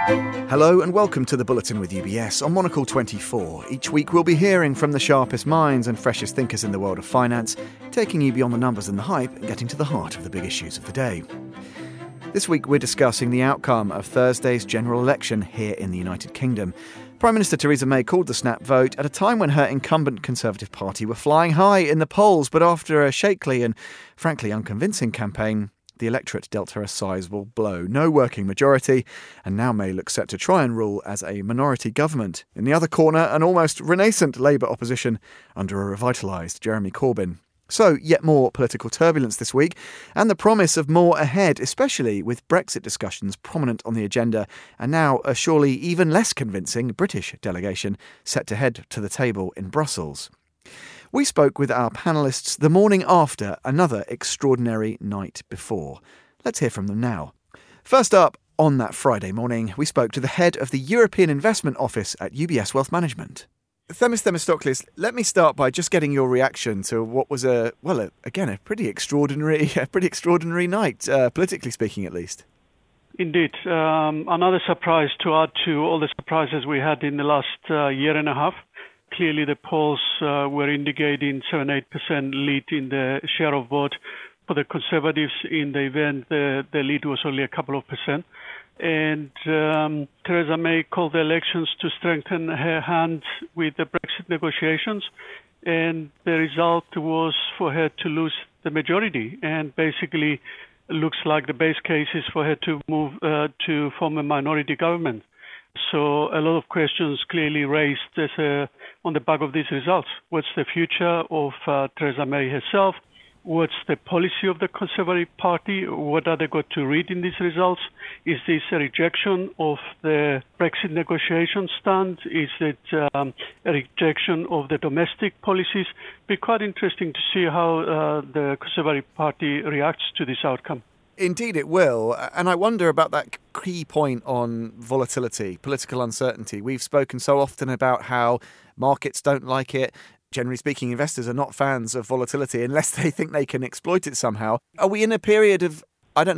Hello and welcome to the Bulletin with UBS on Monocle 24. Each week we'll be hearing from the sharpest minds and freshest thinkers in the world of finance, taking you beyond the numbers and the hype and getting to the heart of the big issues of the day. This week we're discussing the outcome of Thursday's general election here in the United Kingdom. Prime Minister Theresa May called the snap vote at a time when her incumbent Conservative Party were flying high in the polls, but after a shakily and frankly unconvincing campaign, the electorate dealt her a sizable blow. No working majority, and now May looks set to try and rule as a minority government. In the other corner, an almost renascent Labour opposition under a revitalised Jeremy Corbyn. So, yet more political turbulence this week, and the promise of more ahead, especially with Brexit discussions prominent on the agenda, and now a surely even less convincing British delegation set to head to the table in Brussels. We spoke with our panellists the morning after another extraordinary night before. Let's hear from them now. First up, on that Friday morning, we spoke to the head of the European Investment Office at UBS Wealth Management. Themis Themistoklis, let me start by just getting your reaction to what was a pretty extraordinary night, politically speaking at least. Indeed. Another surprise to add to all the surprises we had in the last year and a half. Clearly, the polls were indicating 7-8% lead in the share of vote for the Conservatives. In the event, the lead was only a couple of percent. And Theresa May called the elections to strengthen her hand with the Brexit negotiations. And the result was for her to lose the majority. And basically, looks like the base case is for her to move to form a minority government. So a lot of questions clearly raised on the back of these results. What's the future of Theresa May herself? What's the policy of the Conservative Party? What are they going to read in these results? Is this a rejection of the Brexit negotiation stand? Is it a rejection of the domestic policies? It'll be quite interesting to see how the Conservative Party reacts to this outcome. Indeed it will, and I wonder about that key point on volatility, political uncertainty. We've spoken so often about how markets don't like it. Generally speaking, investors are not fans of volatility unless they think they can exploit it somehow. Are we in a period of,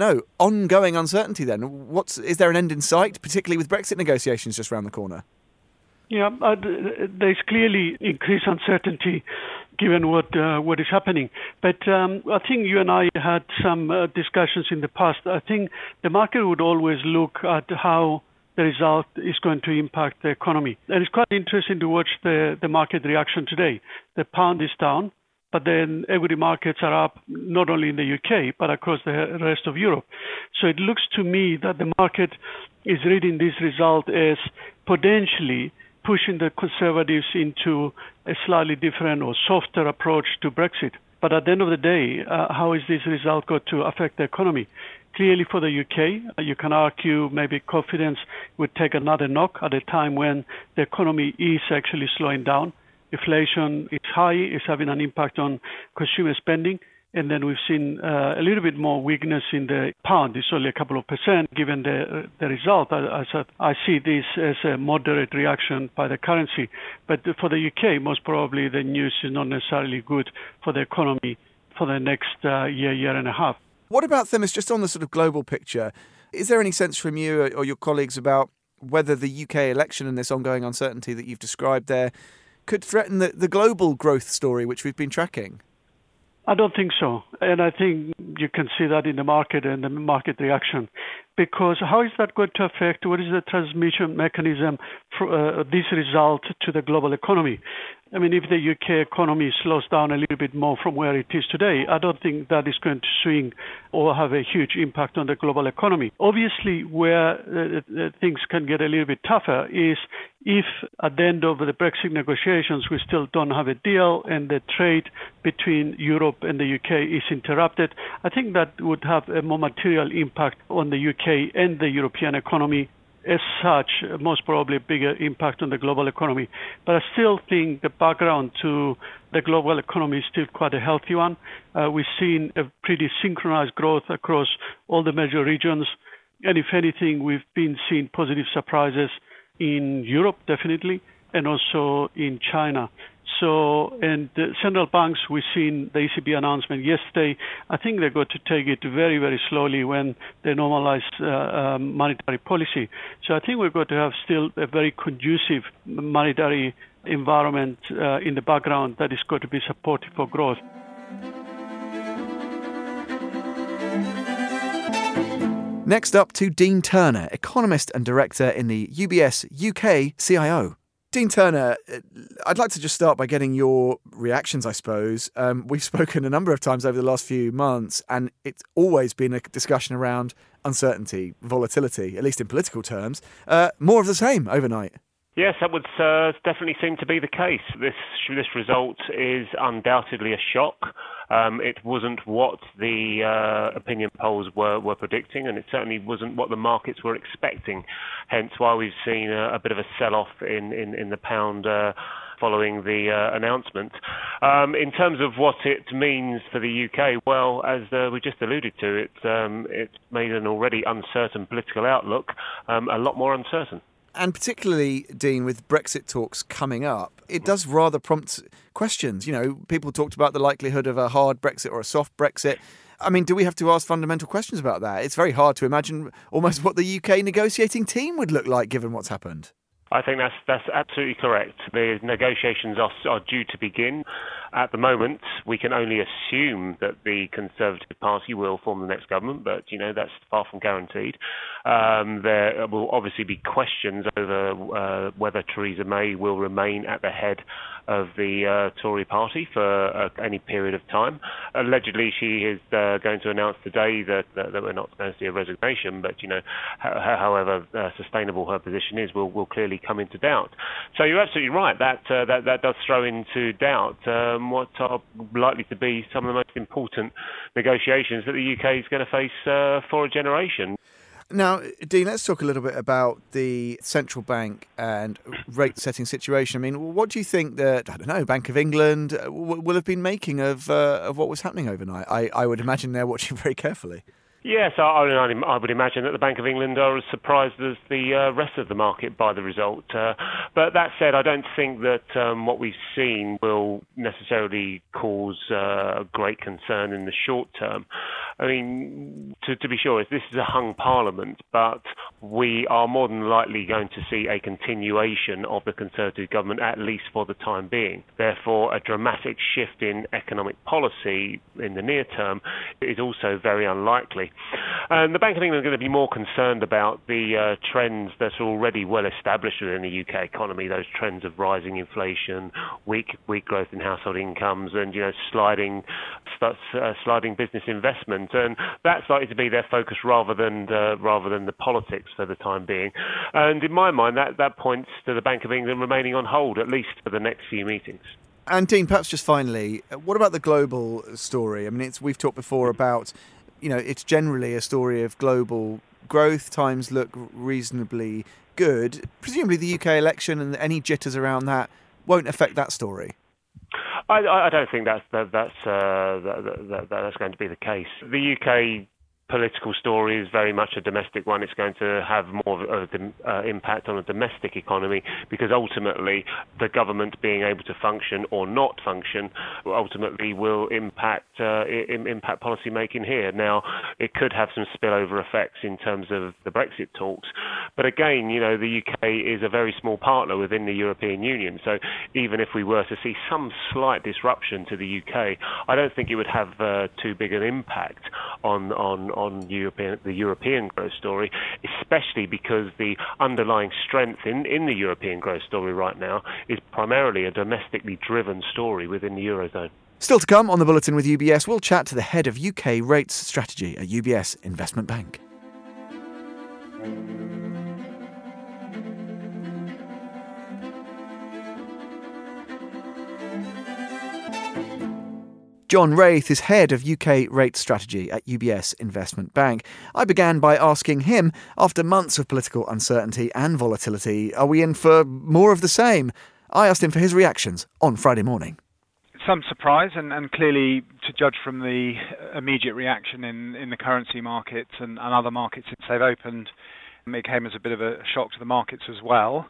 ongoing uncertainty then? Is there an end in sight, particularly with Brexit negotiations just around the corner? Yeah, there's clearly increased uncertainty given what is happening. But I think you and I had some discussions in the past. I think the market would always look at how the result is going to impact the economy. And it's quite interesting to watch the market reaction today. The pound is down, but then equity markets are up not only in the UK, but across the rest of Europe. So it looks to me that the market is reading this result as potentially pushing the Conservatives into a slightly different or softer approach to Brexit. But at the end of the day, how is this result going to affect the economy? Clearly for the UK, you can argue maybe confidence would take another knock at a time when the economy is actually slowing down. Inflation is high, is having an impact on consumer spending. And then we've seen a little bit more weakness in the pound. It's only a couple of percent given the result. I see this as a moderate reaction by the currency. But for the UK, most probably the news is not necessarily good for the economy for the next year and a half. What about, Themis, just on the sort of global picture? Is there any sense from you or your colleagues about whether the UK election and this ongoing uncertainty that you've described there could threaten the global growth story which we've been tracking? I don't think so. And I think you can see that in the market and the market reaction. Because how is that going to affect, what is the transmission mechanism for this result to the global economy? I mean, if the UK economy slows down a little bit more from where it is today, I don't think that is going to swing or have a huge impact on the global economy. Obviously, where things can get a little bit tougher is if at the end of the Brexit negotiations we still don't have a deal and the trade between Europe and the UK is interrupted, I think that would have a more material impact on the UK and the European economy. As such, most probably a bigger impact on the global economy. But I still think the background to the global economy is still quite a healthy one. We've seen a pretty synchronized growth across all the major regions. And if anything, we've been seeing positive surprises in Europe, definitely, and also in China. So, and the central banks, we've seen the ECB announcement yesterday. I think they're going to take it very, very slowly when they normalize monetary policy. So I think we're going to have still a very conducive monetary environment in the background that is going to be supportive for growth. Next up to Dean Turner, economist and director in the UBS UK CIO. Dean Turner, I'd like to just start by getting your reactions, I suppose. We've spoken a number of times over the last few months, and it's always been a discussion around uncertainty, volatility, at least in political terms. More of the same overnight. Yes, that would definitely seem to be the case. This result is undoubtedly a shock. It wasn't what the opinion polls were predicting, and it certainly wasn't what the markets were expecting. Hence why we've seen a bit of a sell-off in the pound following the announcement. In terms of what it means for the UK, well, as we just alluded to, it's made an already uncertain political outlook a lot more uncertain. And particularly, Dean, with Brexit talks coming up, it does rather prompt questions. You know, people talked about the likelihood of a hard Brexit or a soft Brexit. I mean, do we have to ask fundamental questions about that? It's very hard to imagine almost what the UK negotiating team would look like given what's happened. I think that's absolutely correct. The negotiations are due to begin. At the moment, we can only assume that the Conservative Party will form the next government, but, that's far from guaranteed. There will obviously be questions over whether Theresa May will remain at the head of the Tory party for any period of time. Allegedly, she is going to announce today that we're not going to see a resignation, but, however sustainable her position is will clearly come into doubt. So you're absolutely right. That does throw into doubt what are likely to be some of the most important negotiations that the UK is going to face for a generation. Now, Dean, let's talk a little bit about the central bank and rate-setting situation. I mean, what do you think that, Bank of England will have been making of what was happening overnight? I would imagine they're watching very carefully. Yes, I would imagine that the Bank of England are as surprised as the rest of the market by the result. But that said, I don't think that what we've seen will necessarily cause great concern in the short term. I mean, to be sure, this is a hung parliament, but we are more than likely going to see a continuation of the Conservative government, at least for the time being. Therefore, a dramatic shift in economic policy in the near term is also very unlikely. And the Bank of England are going to be more concerned about the trends that are already well established within the UK economy, those trends of rising inflation, weak growth in household incomes, and sliding business investment. And that's likely to be their focus rather than the politics for the time being. And in my mind, that points to the Bank of England remaining on hold, at least for the next few meetings. And Dean, perhaps just finally, what about the global story? I mean, we've talked before about, it's generally a story of global growth. Times look reasonably good. Presumably the UK election and any jitters around that won't affect that story. I don't think that's going to be the case. The UK political story is very much a domestic one. It's going to have more of an impact on the domestic economy because ultimately the government being able to function or not function ultimately will impact policy making here. Now, it could have some spillover effects in terms of the Brexit talks, but again, the UK is a very small partner within the European Union. So even if we were to see some slight disruption to the UK, I don't think it would have too big an impact on the European growth story, especially because the underlying strength in the European growth story right now is primarily a domestically driven story within the Eurozone. Still to come on the Bulletin with UBS, we'll chat to the head of UK rates strategy at UBS Investment Bank. John Wraith is head of UK rate strategy at UBS Investment Bank. I began by asking him, after months of political uncertainty and volatility, are we in for more of the same? I asked him for his reactions on Friday morning. Some surprise, and clearly, to judge from the immediate reaction in the currency markets and other markets since they've opened, it came as a bit of a shock to the markets as well.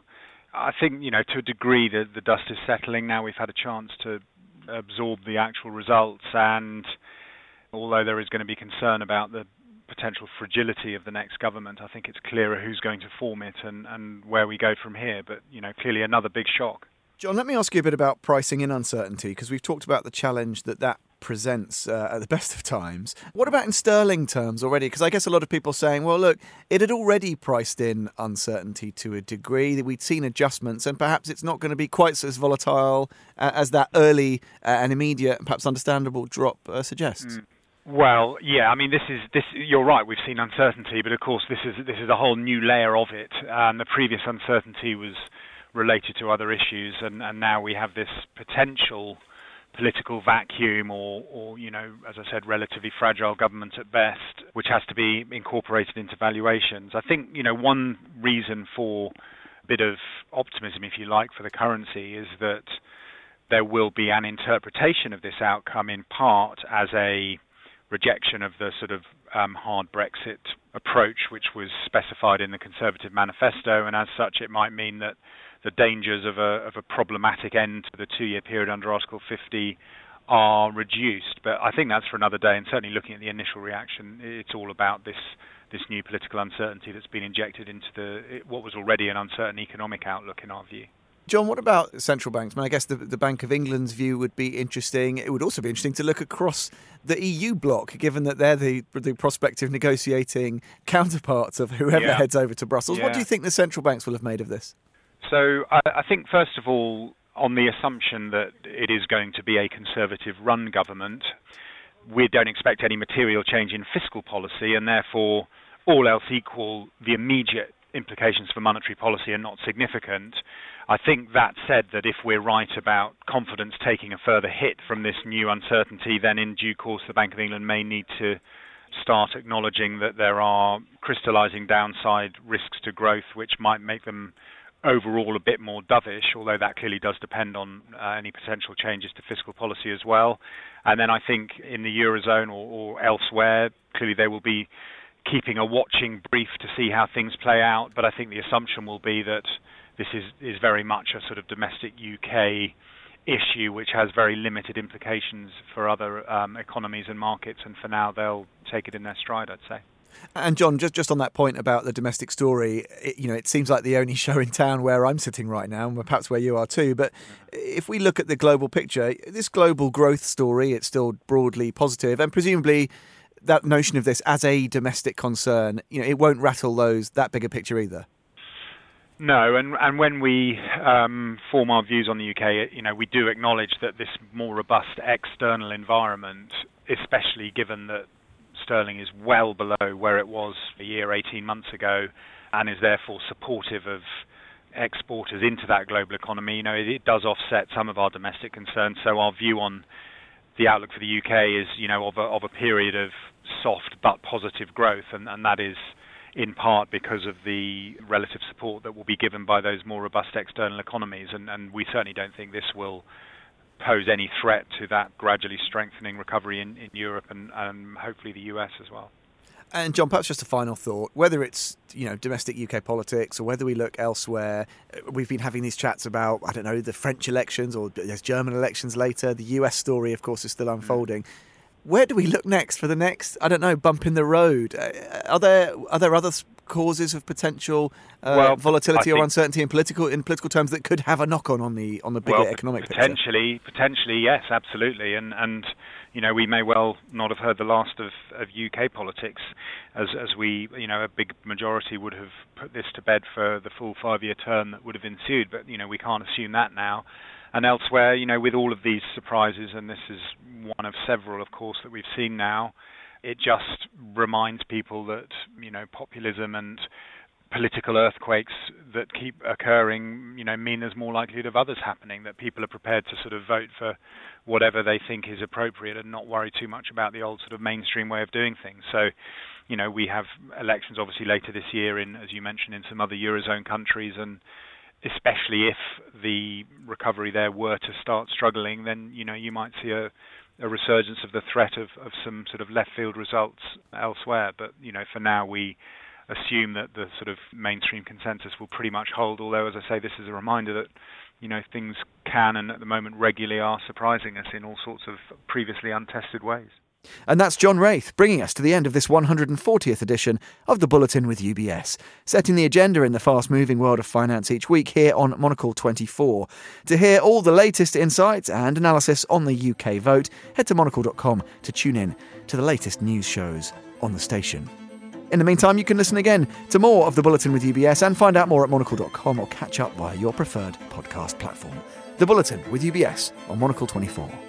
I think, to a degree the dust is settling now. We've had a chance to absorb the actual results, and although there is going to be concern about the potential fragility of the next government, I think it's clearer who's going to form it and where we go from here. But, clearly another big shock. John, let me ask you a bit about pricing in uncertainty, because we've talked about the challenge that presents at the best of times. What about in sterling terms already? Because I guess a lot of people are saying, well, look, it had already priced in uncertainty to a degree. We'd seen adjustments, and perhaps it's not going to be quite as volatile as that early and immediate and perhaps understandable drop suggests. Well, yeah, I mean, this is you're right, we've seen uncertainty, but of course this is a whole new layer of it. The previous uncertainty was related to other issues, and now we have this potential political vacuum or, as I said, relatively fragile government at best, which has to be incorporated into valuations. I think, one reason for a bit of optimism, if you like, for the currency is that there will be an interpretation of this outcome in part as a rejection of the sort of hard Brexit approach, which was specified in the Conservative manifesto, and as such it might mean that the dangers of a problematic end to the 2-year period under Article 50 are reduced. But I think that's for another day, and certainly looking at the initial reaction, it's all about this new political uncertainty that's been injected into what was already an uncertain economic outlook in our view. John, what about central banks? I guess the Bank of England's view would be interesting. It would also be interesting to look across the EU bloc, given that they're the prospective negotiating counterparts of whoever heads over to Brussels. What do you think the central banks will have made of this? So I think, first of all, on the assumption that it is going to be a Conservative-run government, we don't expect any material change in fiscal policy, and therefore, all else equal, the immediate implications for monetary policy are not significant. I think that said, that if we're right about confidence taking a further hit from this new uncertainty, then in due course the Bank of England may need to start acknowledging that there are crystallising downside risks to growth, which might make them overall a bit more dovish, although that clearly does depend on any potential changes to fiscal policy as well. And then I think in the Eurozone or elsewhere, clearly they will be keeping a watching brief to see how things play out. But I think the assumption will be that this is very much a sort of domestic UK issue, which has very limited implications for other economies and markets. And for now, they'll take it in their stride, I'd say. And John, just on that point about the domestic story, it seems like the only show in town where I'm sitting right now, and perhaps where you are too. But if we look at the global picture, this global growth story, it's still broadly positive, and presumably that notion of this as a domestic concern, it won't rattle that bigger picture either. No, and when we form our views on the UK, we do acknowledge that this more robust external environment, especially given that sterling is well below where it was a year, 18 months ago, and is therefore supportive of exporters into that global economy, it does offset some of our domestic concerns. So our view on the outlook for the UK is, of a period of soft but positive growth, and that is in part because of the relative support that will be given by those more robust external economies, and we certainly don't think this will pose any threat to that gradually strengthening recovery in Europe and hopefully the US as well. And John, perhaps just a final thought, whether it's domestic UK politics or whether we look elsewhere, we've been having these chats about, the French elections, or there's German elections later. The US story, of course, is still unfolding. Where do we look next for the next, bump in the road? Are there other causes of potential volatility or uncertainty in political terms that could have a knock-on on the bigger economic picture? Potentially, yes, absolutely. And we may well not have heard the last of UK politics, as we, a big majority would have put this to bed for the full 5-year term that would have ensued. But, we can't assume that now. And elsewhere, with all of these surprises, and this is one of several, of course, that we've seen now, it just reminds people that, populism and political earthquakes that keep occurring, mean there's more likelihood of others happening, that people are prepared to sort of vote for whatever they think is appropriate and not worry too much about the old sort of mainstream way of doing things. So, we have elections obviously later this year in, as you mentioned, in some other Eurozone countries, and especially if the recovery there were to start struggling, then, you might see a resurgence of the threat of some sort of left field results elsewhere. But, for now, we assume that the sort of mainstream consensus will pretty much hold, although, as I say, this is a reminder that things can and at the moment regularly are surprising us in all sorts of previously untested ways. And that's John Wraith, bringing us to the end of this 140th edition of The Bulletin with UBS, setting the agenda in the fast-moving world of finance each week here on Monocle 24. To hear all the latest insights and analysis on the UK vote, head to monocle.com to tune in to the latest news shows on the station. In the meantime, you can listen again to more of The Bulletin with UBS and find out more at monocle.com or catch up via your preferred podcast platform. The Bulletin with UBS on Monocle 24.